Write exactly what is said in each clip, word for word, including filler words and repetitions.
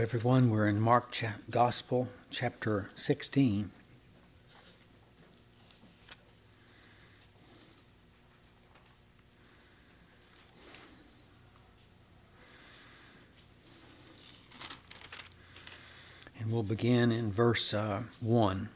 everyone. We're in Mark cha- Gospel, chapter sixteen. And we'll begin in verse uh, one.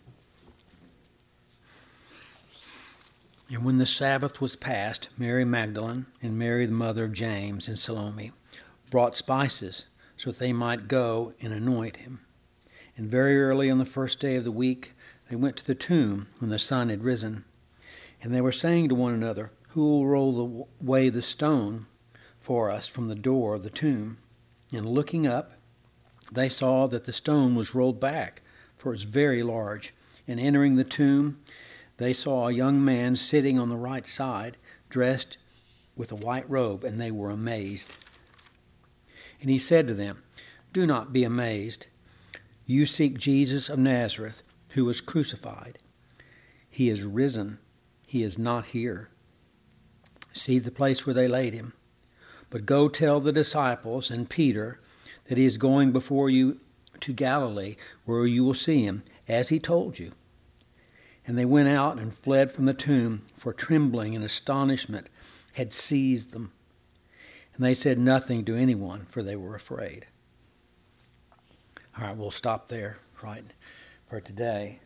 And when the Sabbath was past, Mary Magdalene and Mary the mother of James and Salome brought spices so that they might go and anoint him. And very early on the first day of the week they went to the tomb when the sun had risen. And they were saying to one another, "Who will roll away the stone for us from the door of the tomb?" And looking up, they saw that the stone was rolled back, for it was very large. And entering the tomb, they saw a young man sitting on the right side, dressed with a white robe, and they were amazed. And he said to them, "Do not be amazed. You seek Jesus of Nazareth, who was crucified. He is risen. He is not here. See the place where they laid him. But go tell the disciples and Peter that he is going before you to Galilee, where you will see him, as he told you." And they went out and fled from the tomb, for trembling and astonishment had seized them. And they said nothing to anyone, for they were afraid. All right, we'll stop there right for today.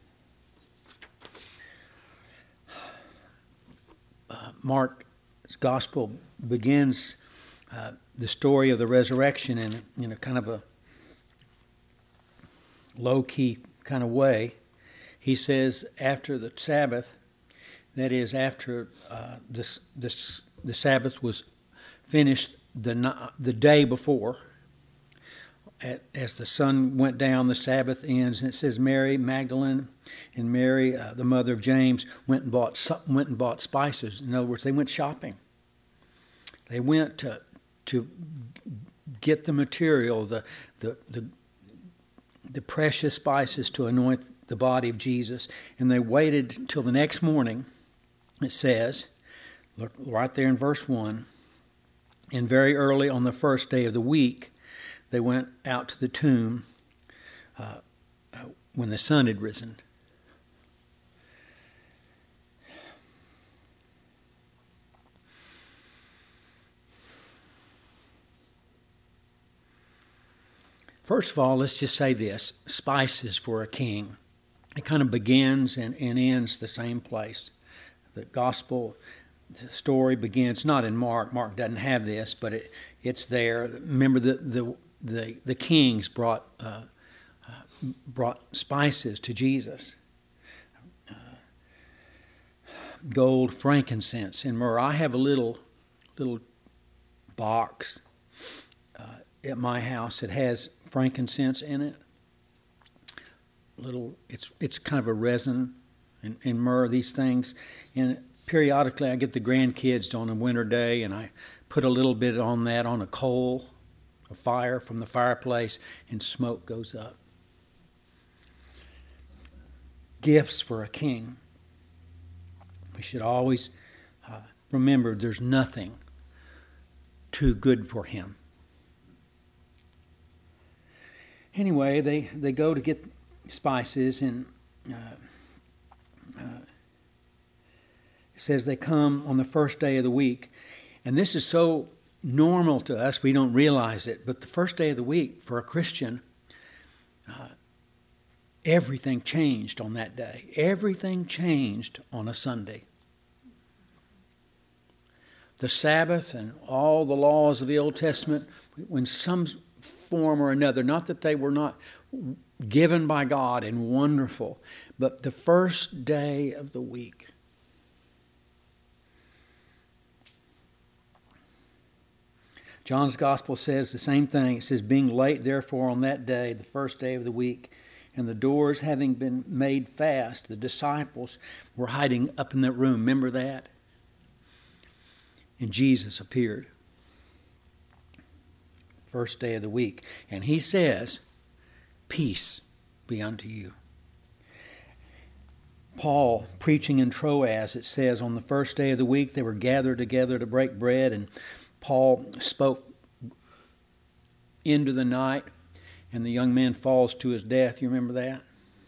Uh, Mark's Gospel begins uh, the story of the resurrection in, in a kind of a low-key kind of way. He says after the Sabbath, that is after uh, this, this, the Sabbath was finished the, the day before, at, as the sun went down, the Sabbath ends, and it says Mary Magdalene and Mary, uh, the mother of James, went and bought went and bought spices. In other words, they went shopping. They went to to get the material, the the the, the precious spices to anoint the body of Jesus, and they waited until the next morning. It says, look right there in verse one, and very early on the first day of the week, they went out to the tomb uh, uh, when the sun had risen. First of all, let's just say this: spices for a king. It kind of begins and, and ends the same place. The gospel the story begins not in Mark. Mark doesn't have this, but it, it's there. Remember, the the the, the kings brought uh, uh, brought spices to Jesus: uh, gold, frankincense, and myrrh. I have a little little box uh, at my house that has frankincense in it. Little, it's it's kind of a resin and, and myrrh, these things. And periodically I get the grandkids on a winter day and I put a little bit on that on a coal, a fire from the fireplace, and smoke goes up. Gifts for a king. We should always uh, remember there's nothing too good for him. Anyway, they, they go to get spices, and uh, uh, it says they come on the first day of the week. And this is so normal to us, we don't realize it. But the first day of the week for a Christian, uh, everything changed on that day. Everything changed on a Sunday. The Sabbath and all the laws of the Old Testament, when some form or another, not that they were not given by God and wonderful, but the first day of the week. John's Gospel says the same thing. It says, being late therefore on that day, the first day of the week, and the doors having been made fast, the disciples were hiding up in that room. Remember that? And Jesus appeared. First day of the week. And he says, peace be unto you. Paul, preaching in Troas, it says, on the first day of the week they were gathered together to break bread, and Paul spoke into the night and the young man falls to his death. You remember that?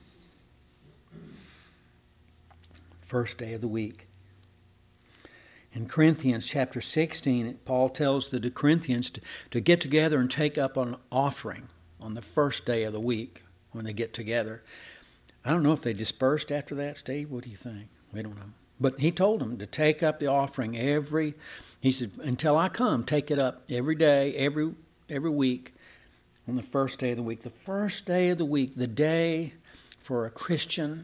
First day of the week. In Corinthians chapter sixteen, Paul tells the Corinthians to, to get together and take up an offering on the first day of the week when they get together. I don't know if they dispersed after that, Steve. What do you think? We don't know. But he told them to take up the offering every, he said, until I come, take it up every day, every every week, on the first day of the week. The first day of the week, the day for a Christian.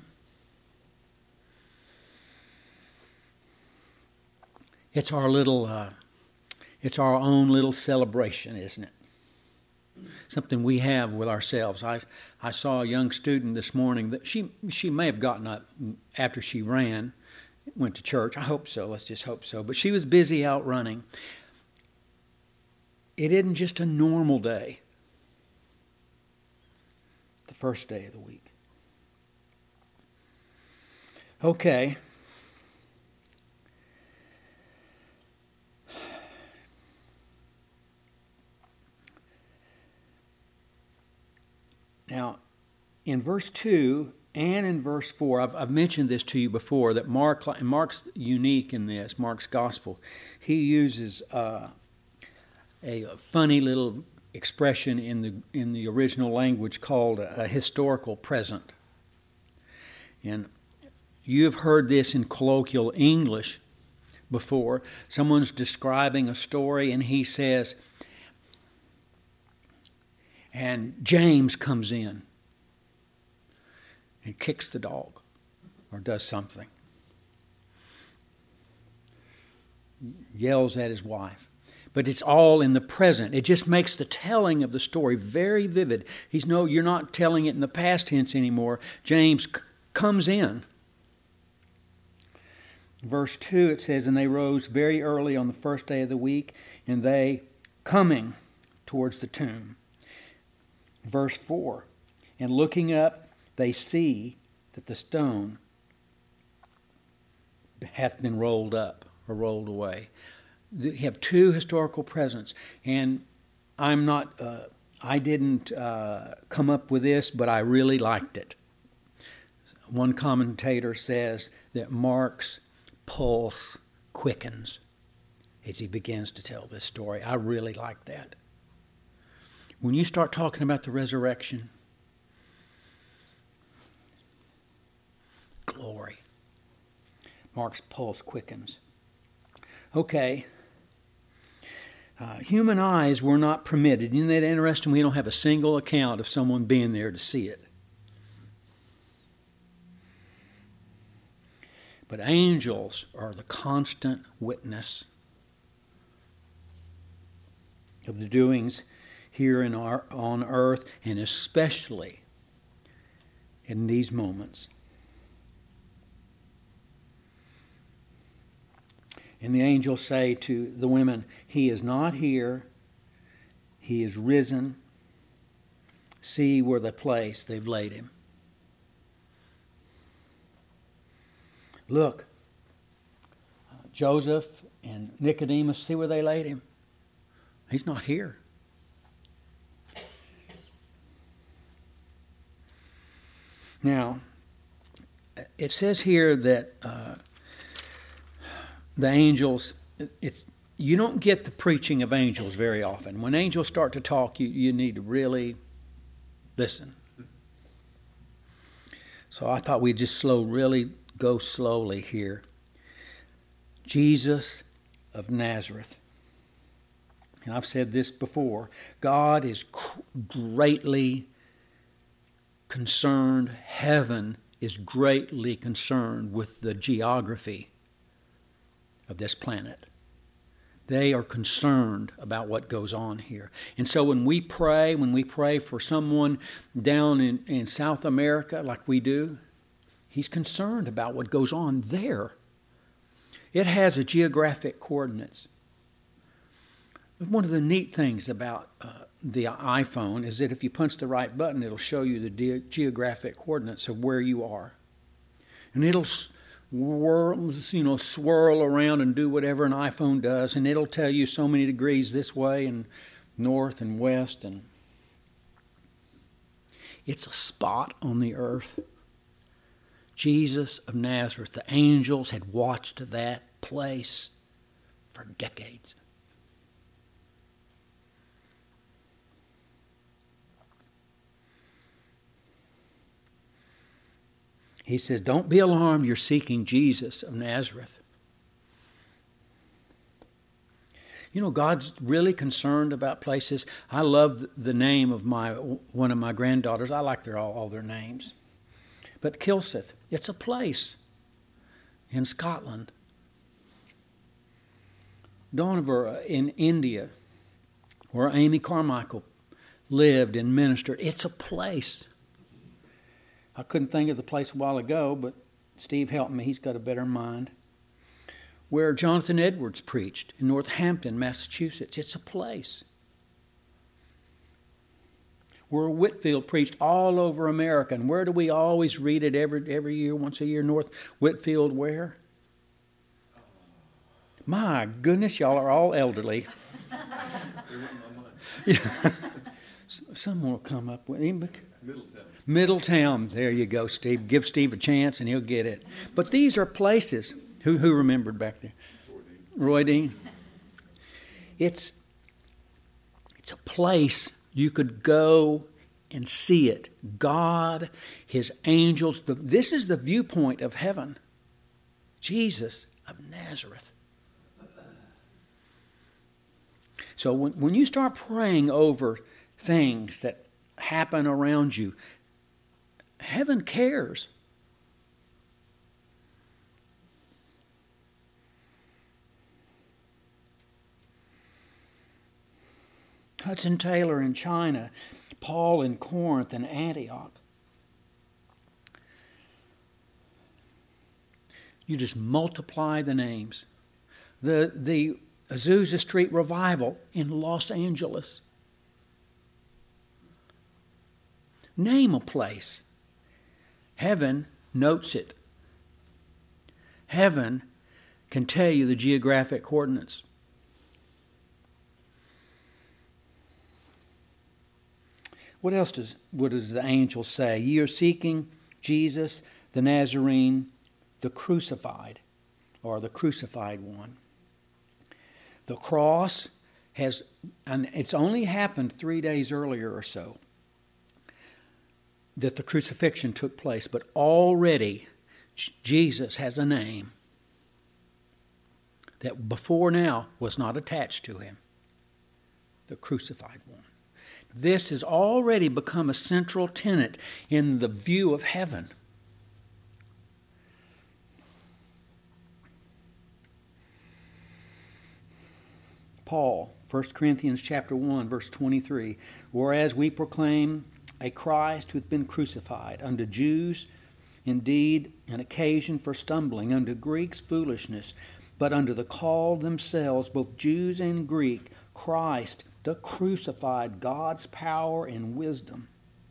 It's our little, uh, it's our own little celebration, isn't it? Something we have with ourselves. I I saw a young student this morning that she she may have gotten up after she ran, went to church. I hope so. Let's just hope so. But she was busy out running. It isn't just a normal day. The first day of the week. Okay. Now, in verse two and in verse four, I've, I've mentioned this to you before, that Mark, and Mark's unique in this, Mark's gospel. He uses uh, a funny little expression in the in the original language called a, a historical present. And you've heard this in colloquial English before. Someone's describing a story and he says, and James comes in and kicks the dog or does something. Yells at his wife. But it's all in the present. It just makes the telling of the story very vivid. He's no, you're not telling it in the past tense anymore. James c- comes in. Verse two, it says, and they rose very early on the first day of the week, and they coming towards the tomb. Verse four, and looking up, they see that the stone hath been rolled up or rolled away. You have two historical presents, and I'm not, uh, I didn't uh, come up with this, but I really liked it. One commentator says that Mark's pulse quickens as he begins to tell this story. I really like that. When you start talking about the resurrection, glory. Mark's pulse quickens. Okay. Uh, human eyes were not permitted. Isn't that interesting? We don't have a single account of someone being there to see it. But angels are the constant witness of the doings here in our, on earth, and especially in these moments. And the angels say to the women, he is not here, he is risen. See where the place they've laid him. Look, uh, Joseph and Nicodemus, see where they laid him? He's not here. Now, it says here that uh, the angels, it, you don't get the preaching of angels very often. When angels start to talk, you, you need to really listen. So I thought we'd just slow, really go slowly here. Jesus of Nazareth. And I've said this before. God is greatly concerned, heaven is greatly concerned with the geography of this planet. They are concerned about what goes on here. And so when we pray, when we pray for someone down in, in South America like we do, he's concerned about what goes on there. It has a geographic coordinates. One of the neat things about uh, the iPhone is that if you punch the right button, it'll show you the de- geographic coordinates of where you are. And it'll swirl, you know, swirl around and do whatever an iPhone does, and it'll tell you so many degrees this way and north and west. And It's a spot on the earth. Jesus of Nazareth, the angels had watched that place for decades. He says, don't be alarmed, you're seeking Jesus of Nazareth. You know, God's really concerned about places. I love the name of my one of my granddaughters. I like their all, all their names. But Kilsyth, it's a place in Scotland. Dohnavur in India, where Amy Carmichael lived and ministered. It's a place. I couldn't think of the place a while ago, but Steve helped me. He's got a better mind. Where Jonathan Edwards preached in Northampton, Massachusetts. It's a place. Where Whitefield preached all over America. And where do we always read it every every year, once a year? North Whitefield where? My goodness, y'all are all elderly. Yeah. Someone will come up with him. Middletown. Middletown. There you go, Steve. Give Steve a chance and he'll get it. But these are places. Who who remembered back there? Roy Dean. It's, it's a place you could go and see it. God, His angels. The, this is the viewpoint of heaven. Jesus of Nazareth. So when, when you start praying over things that happen around you, heaven cares. Hudson Taylor in China, Paul in Corinth and Antioch. You just multiply the names. The, the Azusa Street Revival in Los Angeles. Name a place. Heaven notes it. Heaven can tell you the geographic coordinates. What else does what does the angel say? Ye are seeking Jesus, the Nazarene, the crucified, or the crucified one. The cross has, and it's only happened three days earlier or so that the crucifixion took place, but already Jesus has a name that before now was not attached to him. The crucified one. This has already become a central tenet in the view of heaven. Paul, First Corinthians chapter one, verse twenty-three, whereas we proclaim a Christ who hath been crucified, unto Jews indeed an occasion for stumbling, unto Greeks foolishness, but unto the called themselves, both Jews and Greek, Christ the crucified, God's power and wisdom.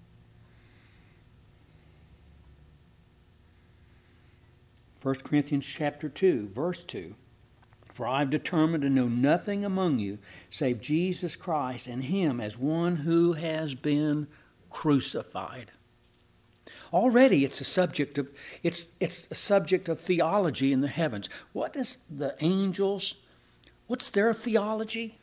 First Corinthians chapter two, verse two. For I have determined to know nothing among you save Jesus Christ and Him as one who has been crucified. Already it's a subject of it's it's a subject of theology in the heavens. What is the angels? What's their theology?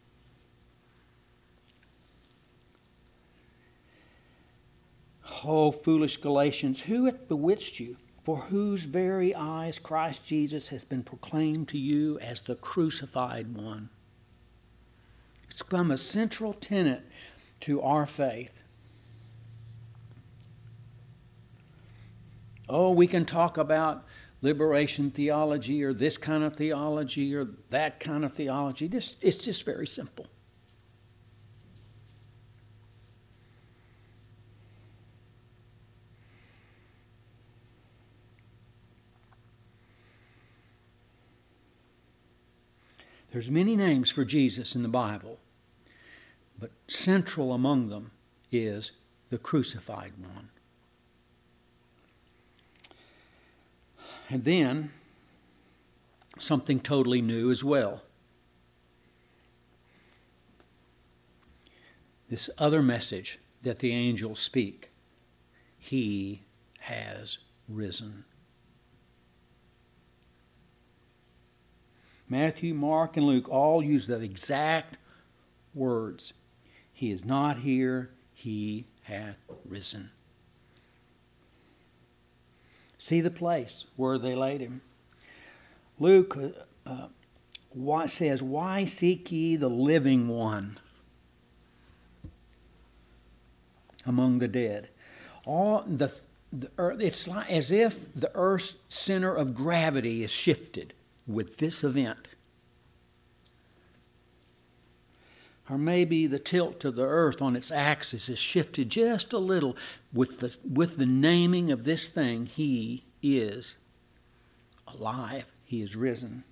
Oh, foolish Galatians, who hath bewitched you, for whose very eyes Christ Jesus has been proclaimed to you as the crucified one? It's become a central tenet to our faith. Oh, we can talk about liberation theology or this kind of theology or that kind of theology. This, it's just very simple. There's many names for Jesus in the Bible, but central among them is the crucified one. And then something totally new as well. This other message that the angels speak He has risen. Matthew, Mark, and Luke all use the exact words. He is not here. He hath risen. See the place where they laid him. Luke uh, uh, says, why seek ye the living one among the dead? All the, the earth, it's like as if the earth's center of gravity is shifted with this event. Or maybe the tilt of the earth on its axis is shifted just a little with the, with the naming of this thing. He is alive. He is risen.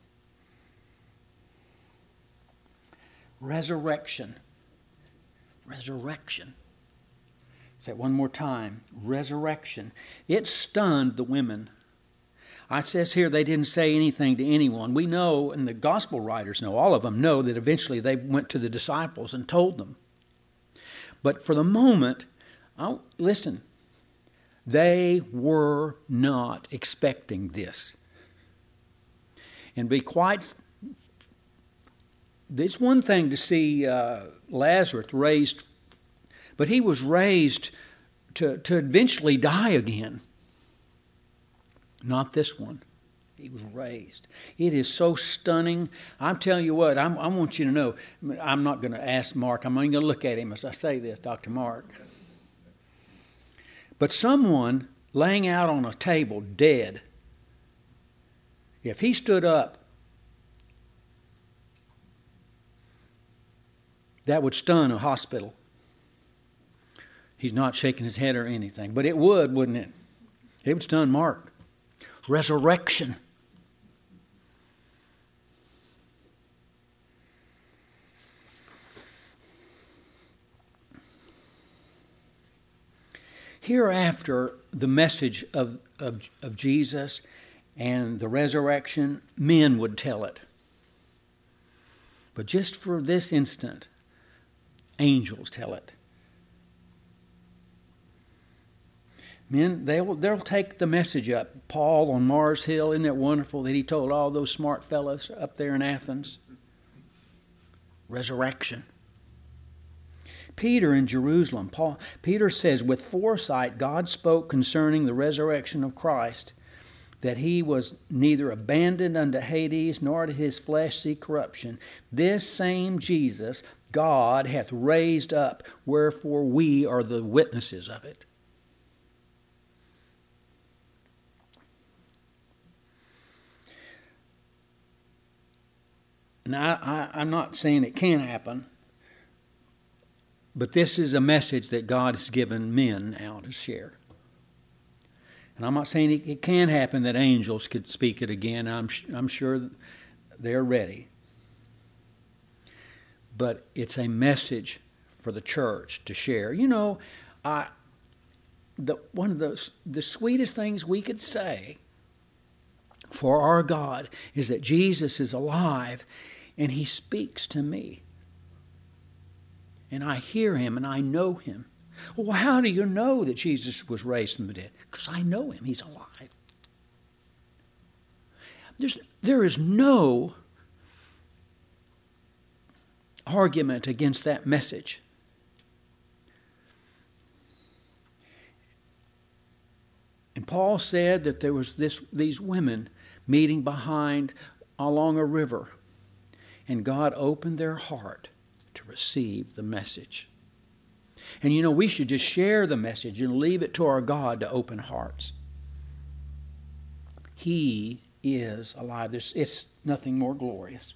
Resurrection. Resurrection. Say it one more time. Resurrection. It stunned the women. It says here they didn't say anything to anyone. We know, and the gospel writers know, all of them know, that eventually they went to the disciples and told them. But for the moment, oh, listen, they were not expecting this. And be quite, it's one thing to see uh, Lazarus raised, but he was raised to, to eventually die again. Not this one. He was raised. It is so stunning. I'm telling you what, I'm, I want you to know, I'm not going to ask Mark. I'm only going to look at him as I say this, Doctor Mark. But someone laying out on a table dead, if he stood up, that would stun a hospital. He's not shaking his head or anything. But it would, wouldn't it? It would stun Mark. Resurrection. Hereafter, the message of, of, of Jesus and the resurrection, men would tell it. But just for this instant, angels tell it. Men, they'll, they'll take the message up. Paul on Mars Hill, isn't it wonderful that he told all those smart fellas up there in Athens? Resurrection. Peter in Jerusalem, Paul, Peter says, with foresight God spoke concerning the resurrection of Christ, that he was neither abandoned unto Hades, nor did his flesh see corruption. This same Jesus God hath raised up, wherefore we are the witnesses of it. Now, I, I'm not saying it can't happen, but this is a message that God has given men now to share. And I'm not saying it, it can happen that angels could speak it again. I'm, I'm sure they're ready. But it's a message for the church to share. You know, I, the, one of the, the sweetest things we could say for our God is that Jesus is alive and he speaks to me. And I hear him and I know him. Well, how do you know that Jesus was raised from the dead? Because I know him. He's alive. There's, there is no argument against that message. And Paul said that there was this, these women meeting behind along a river. And God opened their heart to receive the message. And you know, we should just share the message and leave it to our God to open hearts. He is alive. There's, it's nothing more glorious.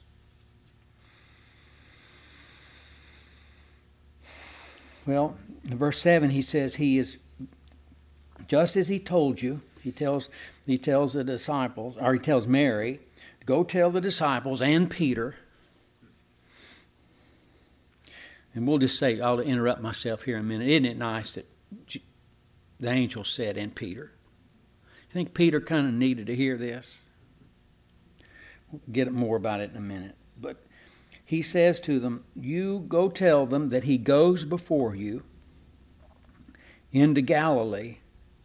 Well, in verse seven he says he is, just as he told you, he tells, he tells the disciples, or he tells Mary, go tell the disciples and Peter. And we'll just say, I'll interrupt myself here a minute. Isn't it nice that the angel said, and Peter? You think Peter kind of needed to hear this? We'll get more about it in a minute. But he says to them, you go tell them that he goes before you, into Galilee,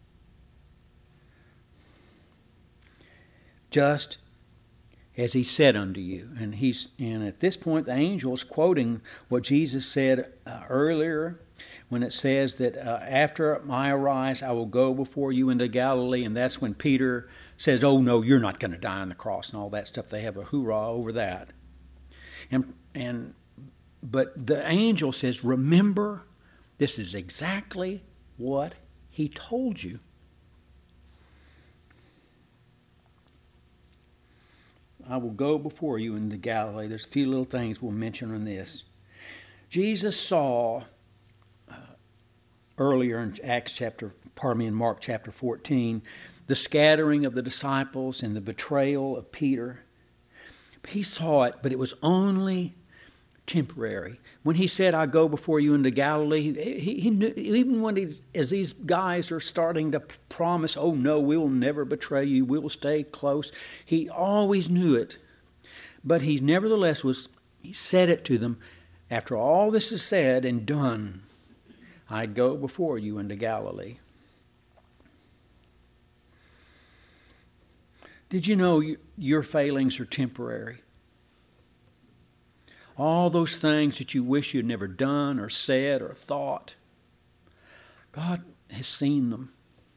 just as he said unto you. And he's and at this point the angel is quoting what Jesus said uh, earlier when it says that uh, after I arise I will go before you into Galilee. And that's when Peter says, oh no, you're not going to die on the cross and all that stuff. They have a hoorah over that. And and but the angel says, remember, this is exactly what he told you. I will go before you into Galilee. There's a few little things we'll mention on this. Jesus saw uh, earlier in Acts chapter, pardon me, in Mark chapter fourteen, the scattering of the disciples and the betrayal of Peter. He saw it, but it was only temporary. When he said, I go before you into Galilee, he, he knew, even when he's, as these guys are starting to promise, oh no, we'll never betray you, we'll stay close, he always knew it. But he nevertheless was, he said it to them, after all this is said and done, I'd go before you into Galilee. Did you know your failings are temporary? All those things that you wish you'd never done or said or thought, God has seen them.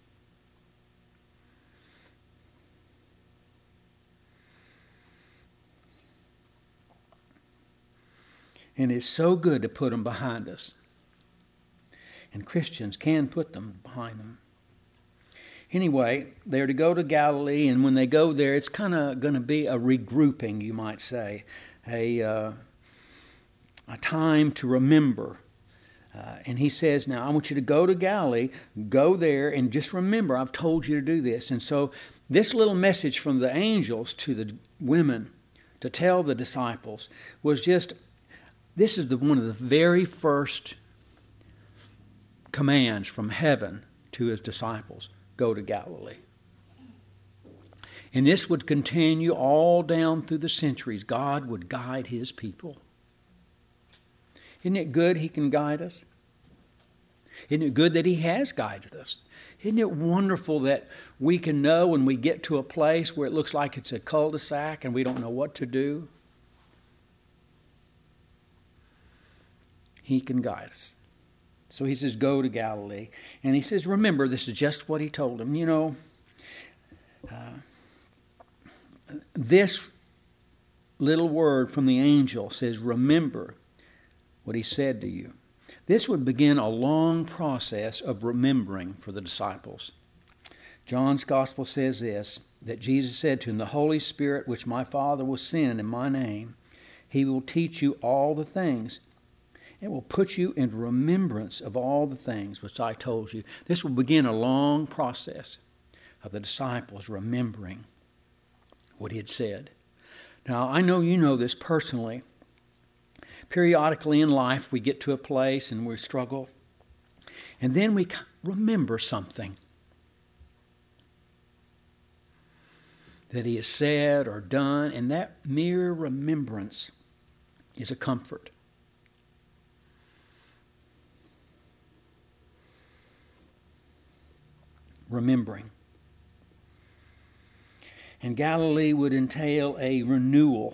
And it's so good to put them behind us. And Christians can put them behind them. Anyway, they're to go to Galilee, and when they go there, it's kind of going to be a regrouping, you might say. A... Uh, A time to remember. Uh, and he says, now I want you to go to Galilee, go there, and just remember, I've told you to do this. And so this little message from the angels to the women to tell the disciples was just, this is the, one of the very first commands from heaven to his disciples, go to Galilee. And this would continue all down through the centuries. God would guide his people. Isn't it good he can guide us? Isn't it good that he has guided us? Isn't it wonderful that we can know when we get to a place where it looks like it's a cul-de-sac and we don't know what to do? He can guide us. So he says, go to Galilee. And he says, remember, this is just what he told them. You know, uh, this little word from the angel says, remember what he said to you. This would begin a long process of remembering for the disciples. John's Gospel says this, that Jesus said to him, the Holy Spirit which my Father will send in my name, he will teach you all the things and will put you in remembrance of all the things which I told you. This will begin a long process of the disciples remembering what he had said. Now, I know you know this personally. Periodically in life, we get to a place and we struggle. And then we remember something that he has said or done. And that mere remembrance is a comfort. Remembering. And Galilee would entail a renewal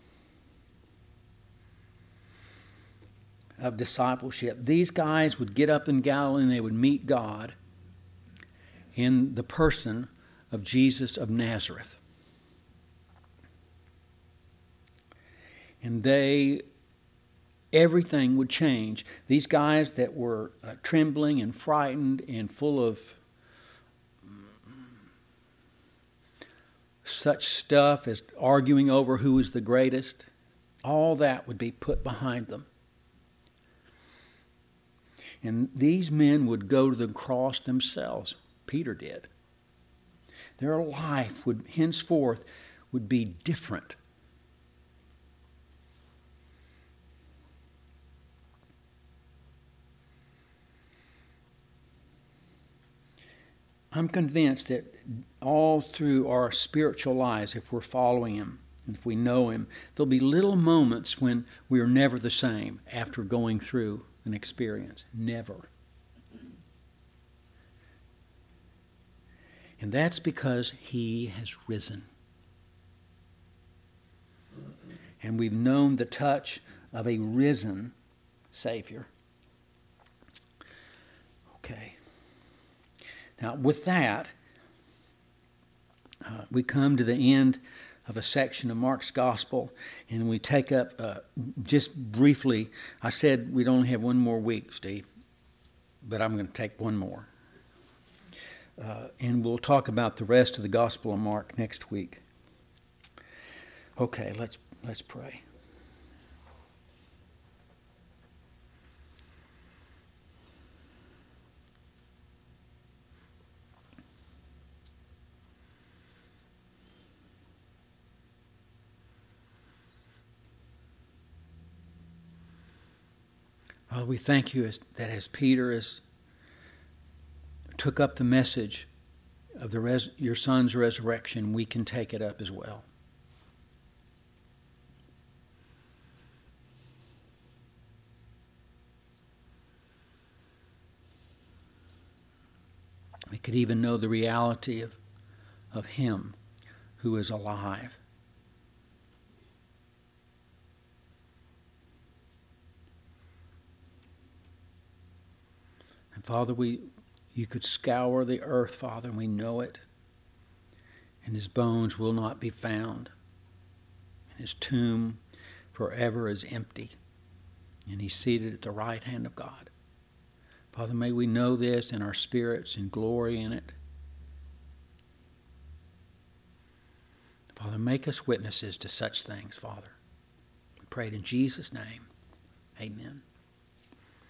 of discipleship. These guys would get up in Galilee and they would meet God in the person of Jesus of Nazareth. And they, everything would change. These guys that were uh, trembling and frightened and full of such stuff as arguing over who was the greatest, all that would be put behind them. And these men would go to the cross themselves. Peter did. Their life would henceforth would be different. I'm convinced that all through our spiritual lives, if we're following him, and if we know him, there'll be little moments when we are never the same after going through an experience. Never. And that's because he has risen. And we've known the touch of a risen Savior. Okay. Now, with that, uh, we come to the end of a section of Mark's Gospel, and we take up, uh, just briefly, I said we'd only have one more week, Steve, but I'm going to take one more. Uh, and we'll talk about the rest of the Gospel of Mark next week. Okay, let's let's pray. Father, we thank you as, that as Peter is, took up the message of the res, your Son's resurrection, we can take it up as well. We could even know the reality of, of him who is alive. And Father, we you could scour the earth, Father, and we know it. And his bones will not be found. And his tomb forever is empty. And he's seated at the right hand of God. Father, may we know this in our spirits and glory in it. Father, make us witnesses to such things, Father. We pray it in Jesus' name. Amen.